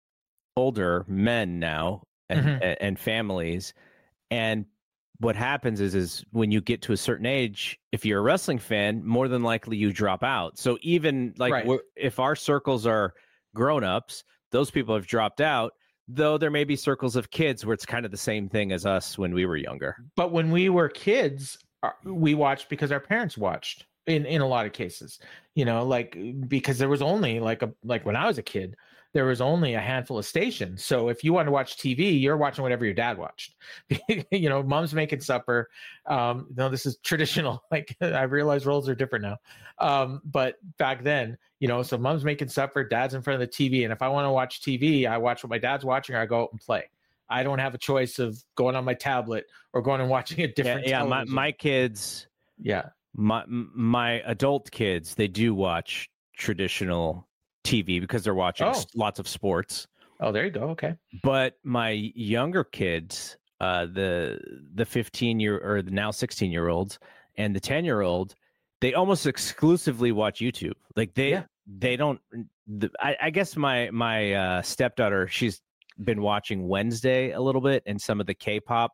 older men now and, mm-hmm. and, and families. And what happens is, is when you get to a certain age, if you're a wrestling fan, more than likely you drop out. So even like right. we're, if our circles are grown-ups, those people have dropped out. Though there may be circles of kids where it's kind of the same thing as us when we were younger. But when we were kids, we watched because our parents watched in, in a lot of cases, you know, like, because there was only like a, like when I was a kid, there was only a handful of stations. So if you want to watch T V, you're watching whatever your dad watched. You know, mom's making supper. Um, no, this is traditional. Like, I realize roles are different now. Um, but back then, you know, so mom's making supper, dad's in front of the T V. And if I want to watch T V, I watch what my dad's watching, or I go out and play. I don't have a choice of going on my tablet or going and watching a different Yeah, yeah my, television. my kids, yeah, my my adult kids, they do watch traditional T V because they're watching Oh. s- lots of sports. Oh, there you go. Okay. But my younger kids, uh, the the fifteen year or the now sixteen year olds and the ten year old, they almost exclusively watch YouTube. Like they Yeah. they don't. The, I, I guess my my uh, stepdaughter, she's been watching Wednesday a little bit and some of the K-pop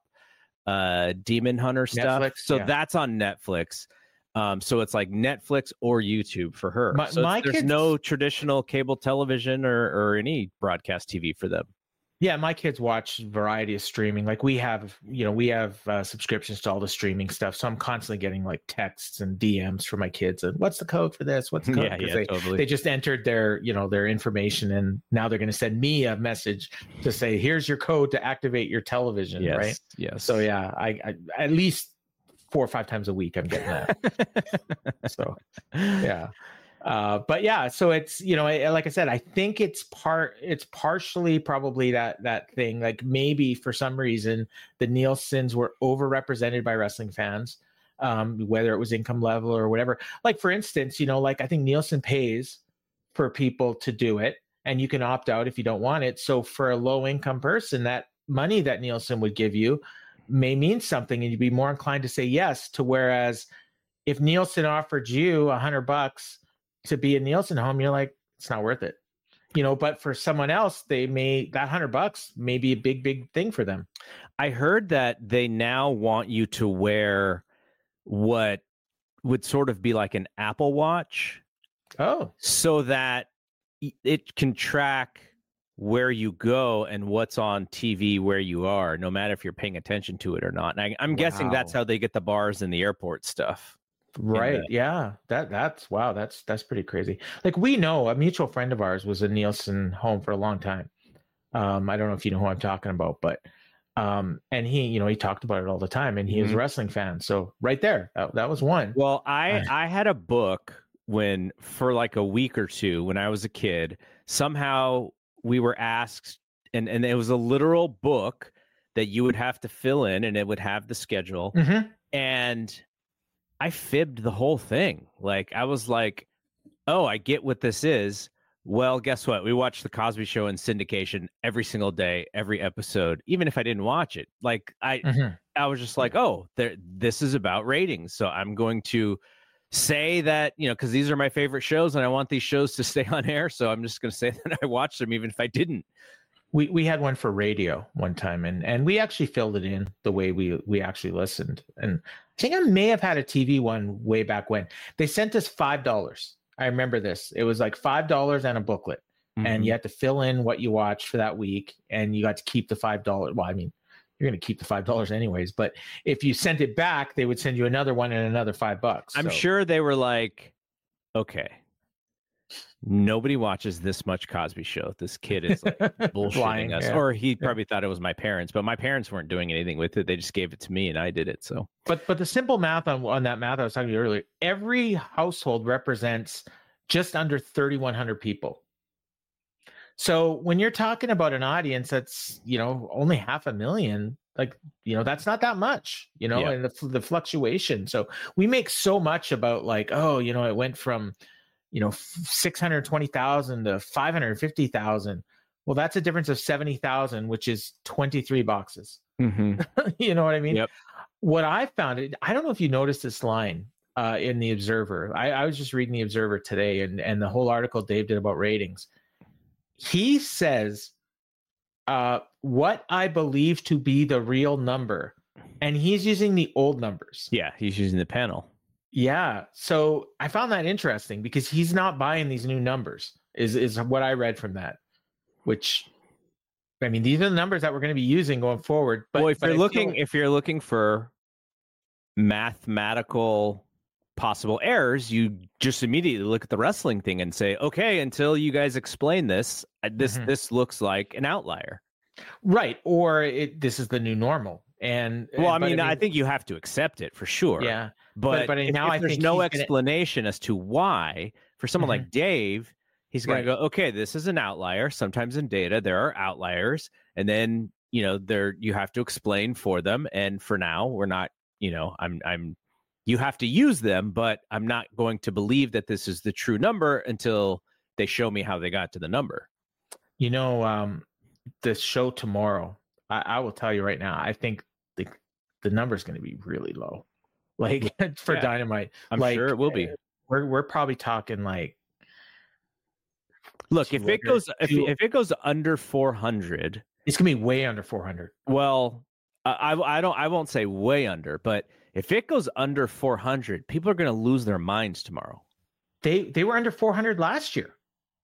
uh, Demon Hunter stuff. Netflix, so yeah. that's on Netflix. Um, so it's like Netflix or YouTube for her. My- so my there's kids- no traditional cable television or or any broadcast T V for them. Yeah, my kids watch a variety of streaming. Like we have, you know, we have uh, subscriptions to all the streaming stuff. So I'm constantly getting like texts and D Ms from my kids. And what's the code for this? What's the code? Yeah, 'Cause yeah, they, totally. they just entered their, you know, their information, and now they're going to send me a message to say, "Here's your code to activate your television." yes, Right. yes. So yeah, I, I at least four or five times a week I'm getting that. So yeah. Uh, but yeah, so it's, you know, I, like I said, I think it's part, it's partially probably that that thing. Like maybe for some reason the Nielsen's were overrepresented by wrestling fans, um, whether it was income level or whatever. Like for instance, you know, like I think Nielsen pays for people to do it, and you can opt out if you don't want it. So for a low income person, that money that Nielsen would give you may mean something, and you'd be more inclined to say yes. To whereas if Nielsen offered you a hundred bucks to be a Nielsen home, you're like, it's not worth it, you know. But for someone else, they may, that hundred bucks may be a big, big thing for them. I heard that they now want you to wear what would sort of be like an Apple Watch, Oh, so that it can track where you go and what's on T V where you are, no matter if you're paying attention to it or not. And I, I'm guessing that's Wow. how they get the bars in the airport stuff. right. the- Yeah. That that's wow. That's that's pretty crazy. Like we know a mutual friend of ours was a Nielsen home for a long time. Um, I don't know if you know who I'm talking about, but um, and he, you know, he talked about it all the time, and he was a Mhm. wrestling fan. So right there, that, that was one. Well, I I had a book when for like a week or two when I was a kid. Somehow we were asked, and and it was a literal book that you would have to fill in, and it would have the schedule. Mhm. And I fibbed the whole thing. Like I was like, "Oh, I get what this is." Well, guess what? We watched the Cosby Show in syndication every single day, every episode, even if I didn't watch it. Like I, Mhm. I was just like, "Oh, there. This is about ratings." So I'm going to say that, you know, because these are my favorite shows, and I want these shows to stay on air. So I'm just going to say that I watched them, even if I didn't. We we had one for radio one time, and and we actually filled it in the way we we actually listened. And I think I may have had a T V one way back when. They sent us five dollars. I remember this. It was like five dollars and a booklet, and you had to fill in what you watched for that week, and you got to keep the five dollars. Well, I mean, you're going to keep the five dollars anyways, but if you sent it back, they would send you another one and another five bucks. I'm So- sure they were like, "Okay, nobody watches this much Cosby Show. This kid is like bullshitting Lying, us." yeah. Or he probably thought it was my parents, but my parents weren't doing anything with it. They just gave it to me, and I did it. So But but the simple math on on that math I was talking to you earlier, every household represents just under thirty-one hundred people. So when you're talking about an audience that's, you know, only half a million, like, you know, that's not that much, you know, Yeah. and the the fluctuation. So we make so much about like, oh, you know, it went from, you know, six hundred twenty thousand to five hundred fifty thousand. Well, that's a difference of seventy thousand, which is twenty-three boxes. You know what I mean? Yep. What I found, it- I don't know if you noticed this line uh, in the Observer. I, I was just reading the Observer today, and and the whole article Dave did about ratings. He says, uh, "What I believe to be the real number," and he's using the old numbers. Yeah, he's using the panel. Yeah. So I found that interesting because he's not buying these new numbers. Is is what I read from that. Which, I mean, these are the numbers that we're going to be using going forward. But well, if but you're I feel looking, like- if you're looking for mathematical possible errors, you just immediately look at the wrestling thing and say, okay, until you guys explain this, this mm-hmm. this looks like an outlier. Right. Or it, this is the new normal. And well, I mean, I mean, I think you have to accept it for sure. Yeah. But, but, but if, now if I there's think no explanation gonna... as to why, for someone mm-hmm. like Dave, he's going right. to go, okay, this is an outlier. Sometimes in data, there are outliers. And then, you know, there you have to explain for them. And for now, we're not, you know, I'm, I'm, you have to use them, but I'm not going to believe that this is the true number until they show me how they got to the number. You know, um, this show tomorrow, I, I will tell you right now, I think the the number is going to be really low. Like for yeah, Dynamite, I'm like, sure it will be. We're we're probably talking like. Look, if it goes if, if it goes under four hundred, it's gonna be way under four hundred. Well, I I don't I won't say way under, but if it goes under four hundred, people are going to lose their minds tomorrow. They they were under four hundred last year.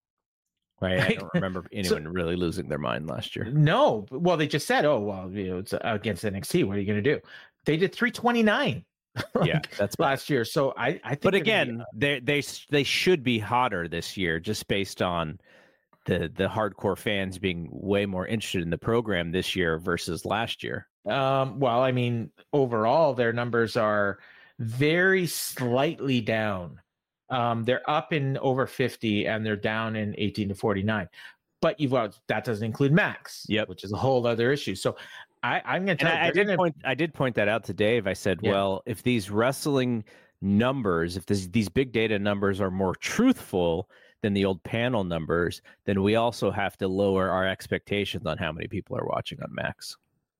Right. I don't remember anyone so, really losing their mind last year. No. Well, they just said, oh, well, you know, it's against N X T. What are you going to do? They did three twenty-nine. Like, yeah, that's last year. So I, I think But again, be, they they they should be hotter this year just based on the the hardcore fans being way more interested in the program this year versus last year. Um, well, I mean, overall, their numbers are very slightly down. Um, they're up in over fifty and they're down in eighteen to forty-nine. But you've got that doesn't include Max, yep. which is a whole other issue. So I, I'm going to tell you, I, I did gonna... point I did point that out to Dave. I said, yeah. well, if these wrestling numbers, if this, these big data numbers are more truthful than the old panel numbers, then we also have to lower our expectations on how many people are watching on Max.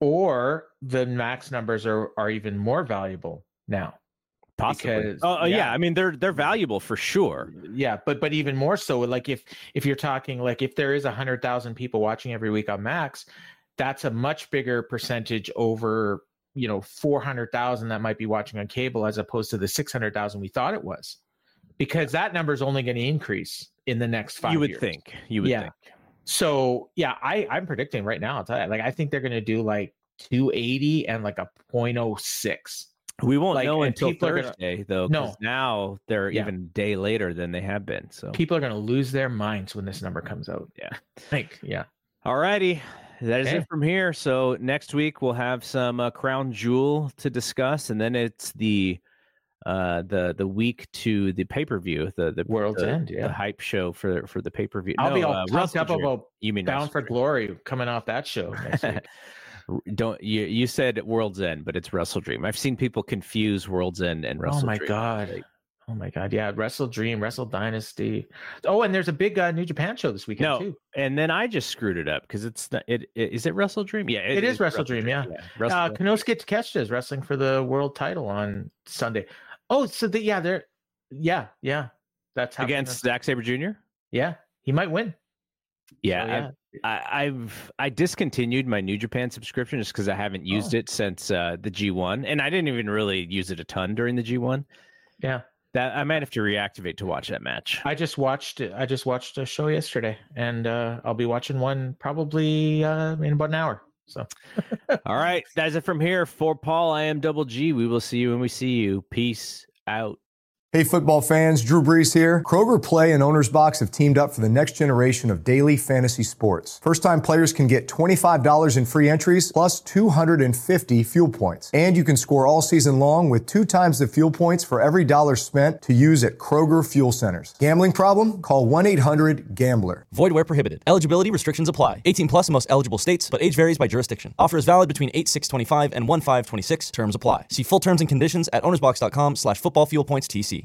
Or the Max numbers are, are even more valuable now. Possibly. Because, oh, yeah. yeah, I mean they're they're valuable for sure. Yeah, but but even more so, like if if you're talking like if there is a hundred thousand people watching every week on Max, that's a much bigger percentage over you know four hundred thousand that might be watching on cable as opposed to the six hundred thousand we thought it was, because that number is only going to increase in the next five. You would years. think. You would yeah. think. So yeah, I I'm predicting right now. I'll tell you, like I think they're going to do like two eighty and like a point oh six. We won't like, know until Thursday, gonna, though. No, now they're yeah. even a day later than they have been. So people are going to lose their minds when this number comes out. Yeah, like yeah. All righty, that is okay. it from here. So next week we'll have some uh, Crown Jewel to discuss, and then it's the uh, the the week to the pay per view, the the World's the, End, yeah, the hype show for for the pay per view. I'll no, be all uh, pumped up about you mean Bound for Glory coming off that show next week. Don't you? You said World's End, but it's Wrestle Dream. I've seen people confuse World's End and Wrestle Dream. Oh my Dream. god! Like, oh my god! Yeah, Wrestle Dream, Wrestle Dynasty. Oh, and there's a big uh, New Japan show this weekend no, too. And then I just screwed it up because it's not. It, it is it Wrestle Dream? Yeah, it, it is, is Wrestle Dream. Dream yeah. yeah. Wrestle uh, Konosuke Takeshita is wrestling for the world title on Sunday. Oh, so the, yeah, they're yeah, yeah. That's against Zack Sabre Junior Yeah, he might win. Yeah, so, yeah. I, I've I discontinued my New Japan subscription just because I haven't used oh. it since uh, the G one, and I didn't even really use it a ton during the G one. Yeah, that I might have to reactivate to watch that match. I just watched it. I just watched a show yesterday, and uh, I'll be watching one probably uh, in about an hour. So, all right, that's it from here. For Paul, I am Double G. We will see you when we see you. Peace out. Hey football fans, Drew Brees here. Kroger Play and Owner's Box have teamed up for the next generation of daily fantasy sports. First-time players can get twenty-five dollars in free entries plus two hundred fifty fuel points. And you can score all season long with two times the fuel points for every dollar spent to use at Kroger Fuel Centers. Gambling problem? Call one eight hundred gambler. Void where prohibited. Eligibility restrictions apply. eighteen plus in most eligible states, but age varies by jurisdiction. Offer is valid between eight six twenty-five and one five twenty-six. Terms apply. See full terms and conditions at ownersbox.com slash football fuel points TC.